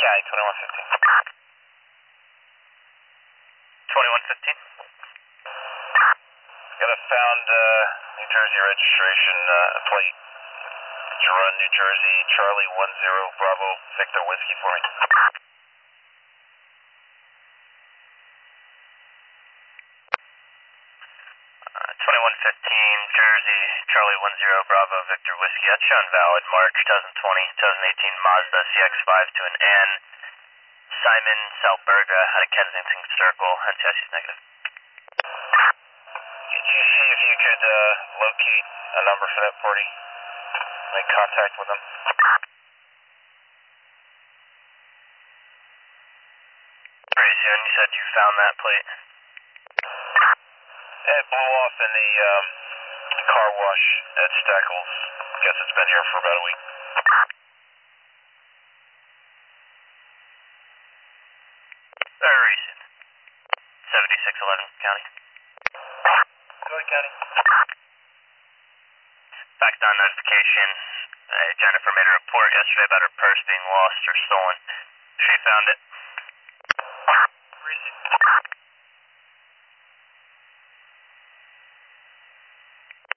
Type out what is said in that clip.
County, 2115. 2115. Got a found New Jersey registration plate. Run, New Jersey, Charlie 10 Bravo Victor Whiskey for me. 2115 Jersey, Charlie 10 Bravo Victor Whiskey. That's shown valid. March 2020, 2018 Mazda CX-5 to an N. Simon Salberga out of Kensington Circle. NCIC is negative. Did you see if you could locate a number for that party? Make contact with them. Pretty soon. You said you found that plate. It blew off in the car wash at Stackles. Guess it's been here for about a week. Very recent. 7611 County. Go ahead, County. Back on notification. Jennifer made a report yesterday about her purse being lost or stolen. She found it.